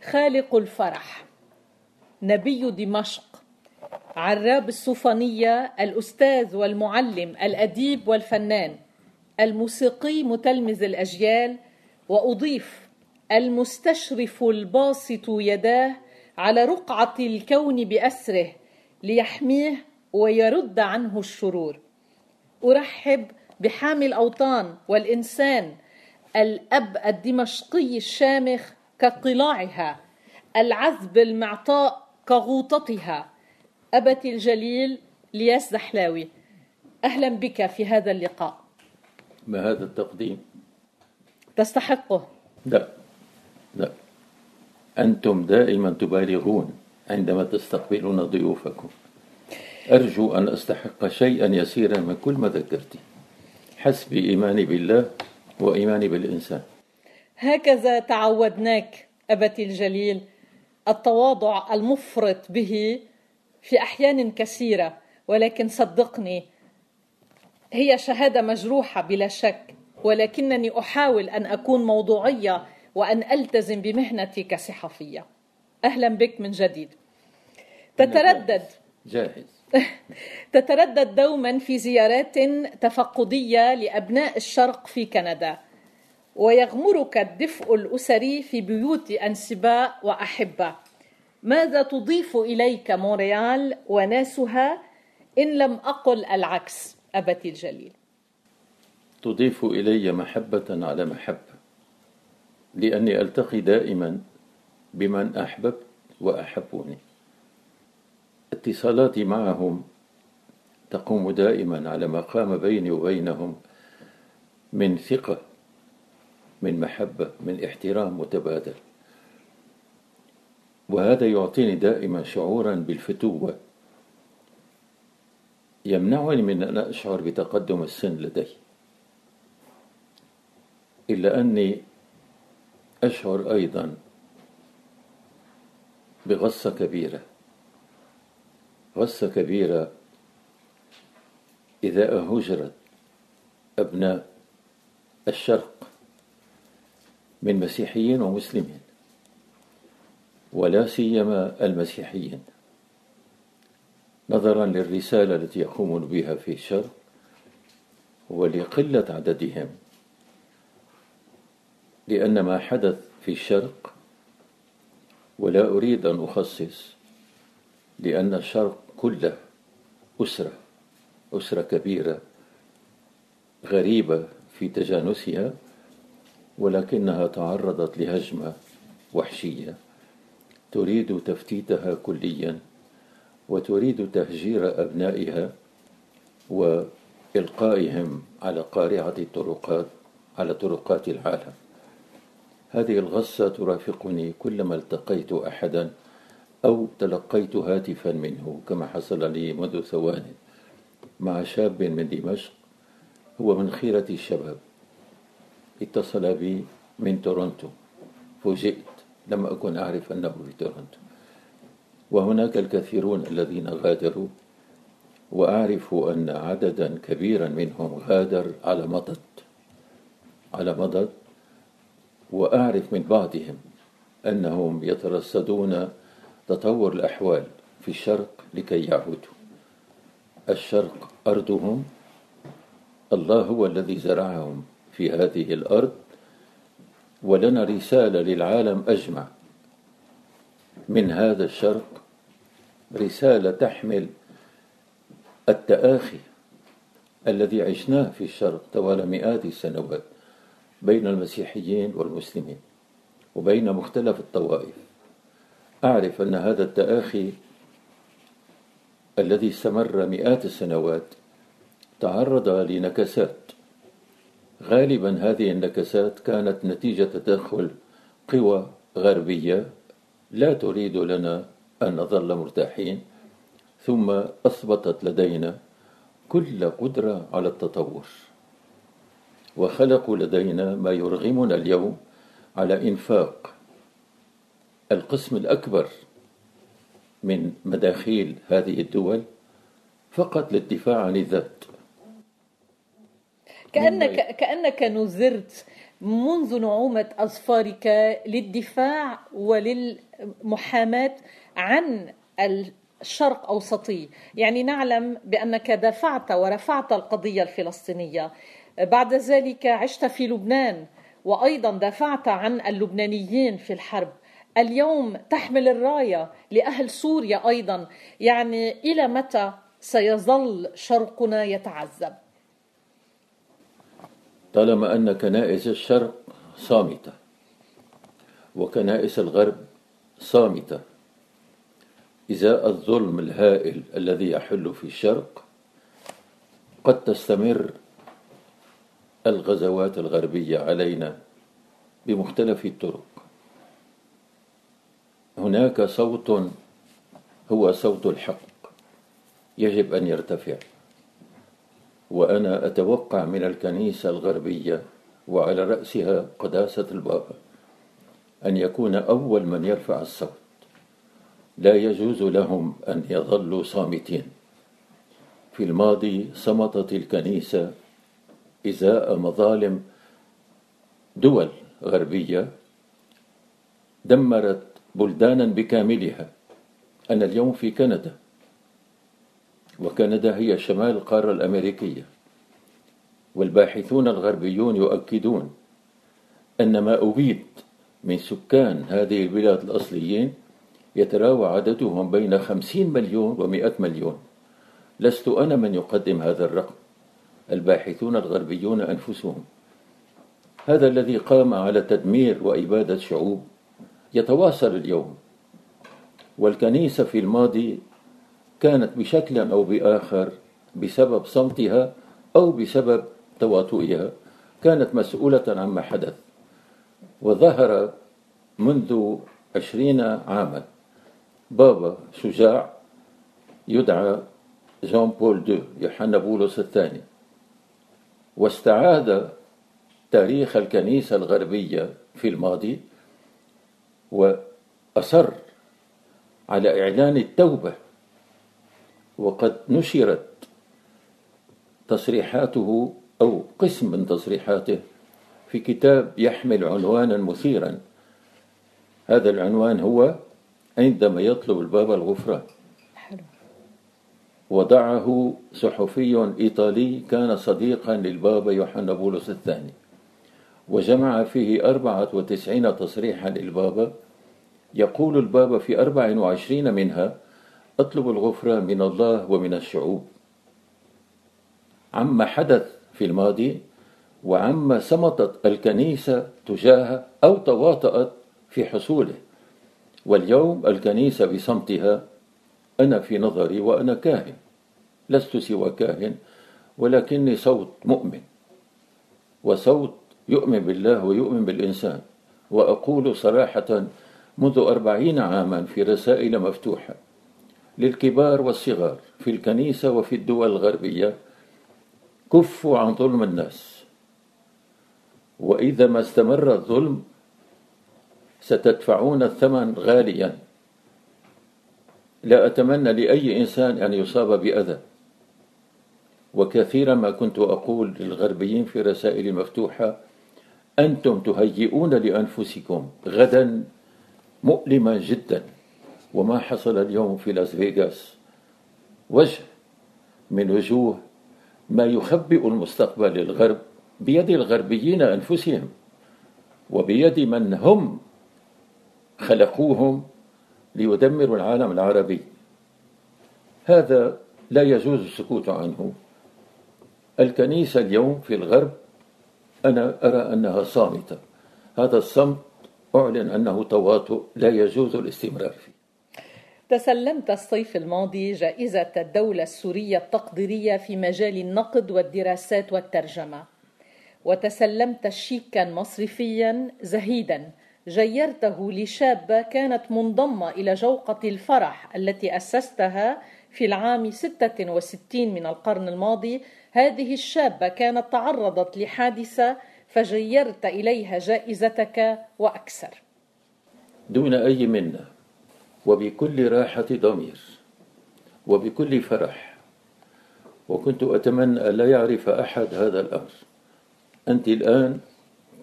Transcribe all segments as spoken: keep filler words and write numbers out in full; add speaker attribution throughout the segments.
Speaker 1: خالق الفرح، نبي دمشق، عراب السوفانية، الأستاذ والمعلم، الأديب والفنان، الموسيقي متلمذ الأجيال، وأضيف المستشرف الباسط يداه على رقعة الكون بأسره ليحميه ويرد عنه الشرور. أرحب بحامي الأوطان والإنسان، الأب الدمشقي الشامخ كقلاعها، العذب المعطاء كغوطتها، أبتي الجليل لياس دحلاوي. أهلا بك في هذا اللقاء.
Speaker 2: ما هذا التقديم؟
Speaker 1: تستحقه.
Speaker 2: لا لا، أنتم دائما تبالغون عندما تستقبلون ضيوفكم. أرجو أن أستحق شيئا يسيرا من كل ما ذكرتي، حسب إيماني بالله وإيماني بالإنسان.
Speaker 1: هكذا تعودناك أبتي الجليل، التواضع المفرط به في أحيان كثيرة، ولكن صدقني هي شهادة مجروحة بلا شك، ولكنني أحاول أن أكون موضوعية وأن ألتزم بمهنتي كصحفية. أهلا بك من جديد. تتردد
Speaker 2: جاهز
Speaker 1: تتردد دوما في زيارات تفقدية لأبناء الشرق في كندا، ويغمرك الدفء الأسري في بيوت أنسباء وأحبة. ماذا تضيف إليك مونريال وناسها إن لم أقل العكس أبتي الجليل؟
Speaker 2: تضيف إلي محبة على محبة، لأني ألتقي دائما بمن أحببت وأحبوني. اتصالاتي معهم تقوم دائما على ما قام بيني وبينهم من ثقة، من محبة، من احترام متبادل، وهذا يعطيني دائما شعورا بالفتوة، يمنعني من أن أشعر بتقدم السن لدي، إلا أني أشعر أيضا بغصة كبيرة، غصة كبيرة إذا هجرت أبناء الشرق من مسيحيين ومسلمين، ولا سيما المسيحيين، نظرا للرسالة التي يقومون بها في الشرق ولقلة عددهم، لأن ما حدث في الشرق، ولا أريد أن أخصص، لأن الشرق كله أسرة أسرة كبيرة غريبة في تجانسها، ولكنها تعرضت لهجمة وحشية تريد تفتيتها كليا، وتريد تهجير أبنائها وإلقائهم على قارعة الطرقات على طرقات العالم. هذه الغصة ترافقني كلما التقيت أحدا أو تلقيت هاتفا منه، كما حصل لي منذ ثوان مع شاب من دمشق، هو من خيرة الشباب، اتصل بي من تورونتو. فوجئت، لم أكن أعرف أنه في تورونتو، وهناك الكثيرون الذين غادروا، وأعرف أن عددا كبيرا منهم غادر على مضض على مضض وأعرف من بعضهم أنهم يترصدون تطور الأحوال في الشرق لكي يعودوا. الشرق أرضهم، الله هو الذي زرعهم في هذه الأرض، ولنا رسالة للعالم أجمع من هذا الشرق، رسالة تحمل التآخي الذي عشناه في الشرق طوال مئات السنوات بين المسيحيين والمسلمين وبين مختلف الطوائف. أعرف أن هذا التآخي الذي استمر مئات السنوات تعرض لنكسات، غالبا هذه النكسات كانت نتيجة تدخل قوى غربية لا تريد لنا أن نظل مرتاحين، ثم أثبتت لدينا كل قدرة على التطور، وخلقوا لدينا ما يرغمنا اليوم على إنفاق القسم الأكبر من مداخيل هذه الدول فقط للدفاع عن الذات.
Speaker 1: كأنك, كأنك نذرت منذ نعومة أظفارك للدفاع وللمحاماة عن الشرق أوسطي. يعني نعلم بأنك دافعت ورفعت القضية الفلسطينية، بعد ذلك عشت في لبنان وأيضا دافعت عن اللبنانيين في الحرب، اليوم تحمل الراية لأهل سوريا أيضا. يعني إلى متى سيظل شرقنا يتعذب؟
Speaker 2: طالما أن كنائس الشرق صامتة وكنائس الغرب صامتة إزاء الظلم الهائل الذي يحل في الشرق، قد تستمر الغزوات الغربية علينا بمختلف الطرق. هناك صوت هو صوت الحق يجب أن يرتفع، وأنا أتوقع من الكنيسة الغربية وعلى رأسها قداسة البابا أن يكون أول من يرفع الصوت. لا يجوز لهم أن يظلوا صامتين. في الماضي صمتت الكنيسة إزاء مظالم دول غربية دمرت بلدانا بكاملها. أنا اليوم في كندا، وكندا هي شمال القارة الأمريكية، والباحثون الغربيون يؤكدون أن ما أبيد من سكان هذه البلاد الأصليين يتراوح عددهم بين خمسين مليون ومئة مليون. لست أنا من يقدم هذا الرقم، الباحثون الغربيون أنفسهم. هذا الذي قام على تدمير وإبادة شعوب يتواصل اليوم. والكنيسة في الماضي كانت بشكل أو بآخر بسبب صمتها أو بسبب تواطؤها كانت مسؤولة عما حدث. وظهر منذ عشرين عاما بابا شجاع يدعى جان بول دو يوحنا بولس الثاني، واستعاد تاريخ الكنيسة الغربية في الماضي وأصر على إعلان التوبة. وقد نشرت تصريحاته أو قسم من تصريحاته في كتاب يحمل عنوانا مثيرا. هذا العنوان هو عندما يطلب البابا الغفران. وضعه صحفي إيطالي كان صديقا للبابا يوحنا بولس الثاني، وجمع فيه أربعة وتسعين تصريحا للبابا. يقول البابا في أربع وعشرين منها: أطلب الغفران من الله ومن الشعوب عما حدث في الماضي وعما صمتت الكنيسة تجاهه أو تواطأت في حصوله. واليوم الكنيسة بصمتها، أنا في نظري وأنا كاهن، لست سوى كاهن، ولكني صوت مؤمن وصوت يؤمن بالله ويؤمن بالإنسان. وأقول صراحة منذ أربعين عاما في رسائل مفتوحة للكبار والصغار في الكنيسة وفي الدول الغربية: كفوا عن ظلم الناس، وإذا ما استمر الظلم ستدفعون الثمن غاليا. لا أتمنى لأي إنسان أن يصاب بأذى. وكثيرا ما كنت أقول للغربيين في رسائل مفتوحة: أنتم تهيئون لأنفسكم غدا مؤلما جدا. وما حصل اليوم في لاس فيغاس وجه من وجوه ما يخبئ المستقبل للغرب بيد الغربيين أنفسهم وبيد من هم خلقوهم ليدمروا العالم العربي. هذا لا يجوز السكوت عنه. الكنيسة اليوم في الغرب أنا أرى أنها صامتة. هذا الصمت أعلن أنه تواطؤ لا يجوز الاستمرار فيه.
Speaker 1: تسلمت الصيف الماضي جائزة الدولة السورية التقديرية في مجال النقد والدراسات والترجمة، وتسلمت شيكا مصرفيا زهيدا جيرته لشابة كانت منضمة إلى جوقة الفرح التي أسستها في العام ستة وستين من القرن الماضي. هذه الشابة كانت تعرضت لحادثة فجيرت إليها جائزتك وأكثر.
Speaker 2: دون أي منة وبكل راحة ضمير وبكل فرح، وكنت أتمنى أن لا يعرف أحد هذا الأمر. أنت الآن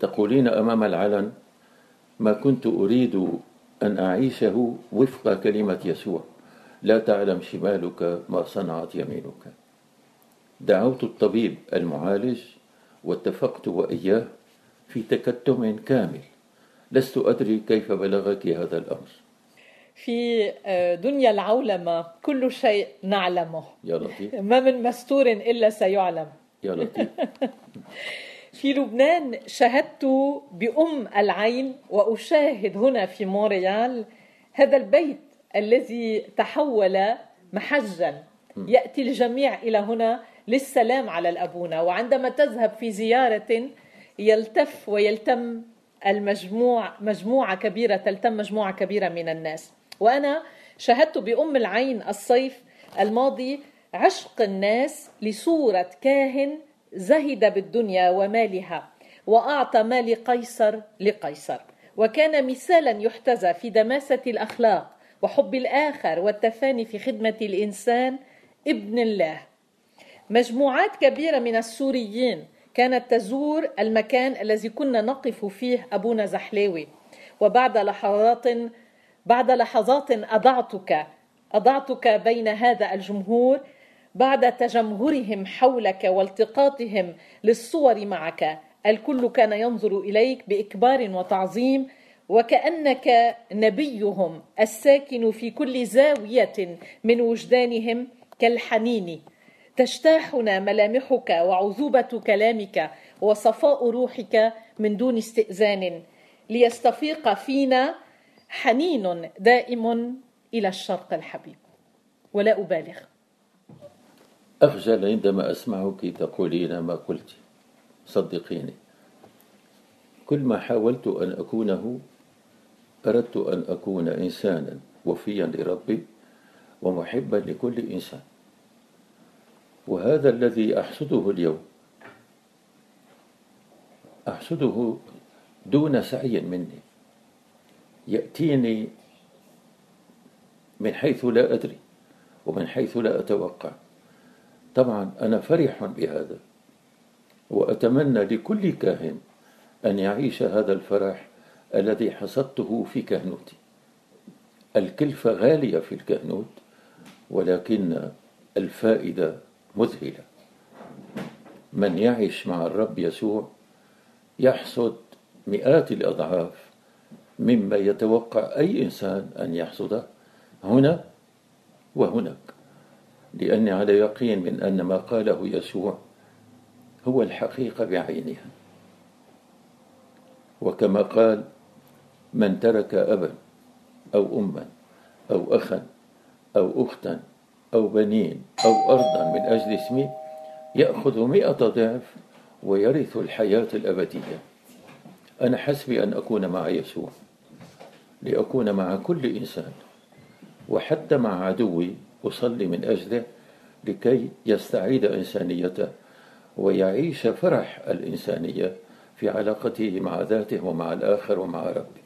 Speaker 2: تقولين أمام العلن: ما كنت أريد أن أعيشه وفق كلمة يسوع: لا تعلم شمالك ما صنعت يمينك. دعوت الطبيب المعالج واتفقت وإياه في تكتم كامل. لست أدري كيف بلغك هذا الأمر.
Speaker 1: في دنيا العولمة كل شيء نعلمه.
Speaker 2: يا لطيف.
Speaker 1: ما من مستور إلا سيعلم.
Speaker 2: يا لطيف.
Speaker 1: في لبنان شاهدت بأم العين، وأشاهد هنا في مونريال هذا البيت الذي تحول محجا. يأتي الجميع إلى هنا للسلام على الأبونا، وعندما تذهب في زيارة يلتف ويلتم المجموع مجموعة كبيرة تلتم مجموعة كبيرة من الناس. وأنا شاهدت بأم العين الصيف الماضي عشق الناس لصورة كاهن زهد بالدنيا ومالها، وأعطى مال قيصر لقيصر، وكان مثالا يحتذى في دماسة الأخلاق وحب الآخر والتفاني في خدمة الإنسان ابن الله. مجموعات كبيرة من السوريين كانت تزور المكان الذي كنا نقف فيه أبونا زحلاوي، وبعد لحظات بعد لحظات أضعتك أضعتك بين هذا الجمهور بعد تجمهرهم حولك والتقاطهم للصور معك. الكل كان ينظر إليك بإكبار وتعظيم، وكأنك نبيهم الساكن في كل زاوية من وجدانهم كالحنين. تجتاحنا ملامحك وعذوبة كلامك وصفاء روحك من دون استئذان، ليستفيق فينا حنين دائم إلى الشرق الحبيب. ولا أبالغ،
Speaker 2: أخجل عندما أسمعك تقولين ما قلت. صدقيني، كل ما حاولت أن أكونه أردت أن أكون إنسانا وفيا لربي ومحبا لكل إنسان، وهذا الذي أحسده اليوم. أحسده دون سعي مني، يأتيني من حيث لا أدري ومن حيث لا أتوقع. طبعا أنا فرح بهذا، وأتمنى لكل كاهن أن يعيش هذا الفرح الذي حصدته في كهنوتي. الكلفة غالية في الكهنوت، ولكن الفائدة مذهلة. من يعيش مع الرب يسوع يحصد مئات الأضعاف مما يتوقع أي إنسان أن يحصده هنا وهناك، لأني على يقين من أن ما قاله يسوع هو الحقيقة بعينها. وكما قال: من ترك أبا أو أما أو أخا أو أختا أو بنين أو أرضا من أجل اسمي يأخذ مئة ضعف ويرث الحياة الأبدية. أنا حسبي أن أكون مع يسوع، لأكون مع كل إنسان، وحتى مع عدوي أصلي من أجله لكي يستعيد إنسانيته ويعيش فرح الإنسانية في علاقته مع ذاته ومع الآخر ومع ربي.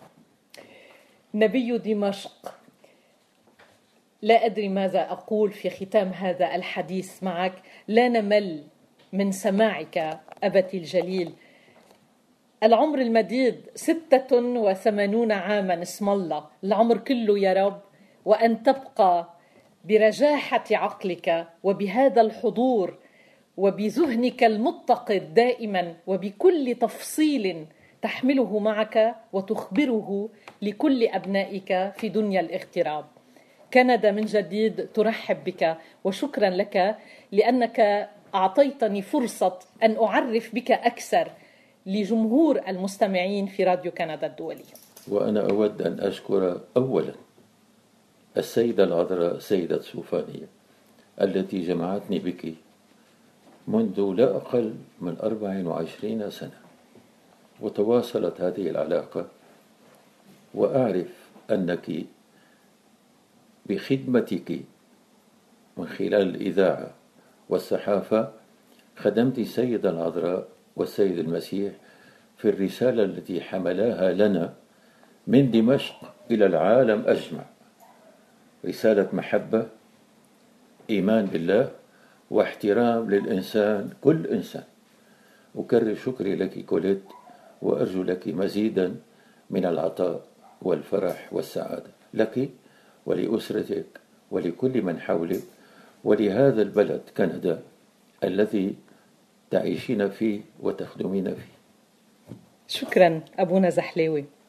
Speaker 1: نبي دمشق، لا أدري ماذا أقول في ختام هذا الحديث معك. لا نمل من سماعك أبتي الجليل. العمر المديد ستة وثمانون عاما، اسم الله العمر كله يا رب، وأن تبقى برجاحة عقلك وبهذا الحضور وبذهنك المتقد دائما وبكل تفصيل تحمله معك وتخبره لكل أبنائك في دنيا الاغتراب. كندا من جديد ترحب بك، وشكرا لك لأنك أعطيتني فرصة أن أعرف بك أكثر لجمهور المستمعين في راديو كندا الدولي.
Speaker 2: وأنا أود أن أشكر أولا السيدة العذراء سيدة سوفانية التي جمعتني بك منذ لا أقل من أربع وعشرين سنة، وتواصلت هذه العلاقة، وأعرف أنك بخدمتك من خلال الإذاعة والصحافة خدمت السيدة العذراء والسيد المسيح في الرسالة التي حملاها لنا من دمشق إلى العالم أجمع، رسالة محبة، إيمان بالله، واحترام للإنسان كل إنسان. أكرر شكري لك كوليت، وأرجو لك مزيدا من العطاء والفرح والسعادة لك ولأسرتك ولكل من حولك ولهذا البلد كندا الذي تعيشين فيه وتخدمين فيه.
Speaker 1: شكرا أبونا زحلاوي.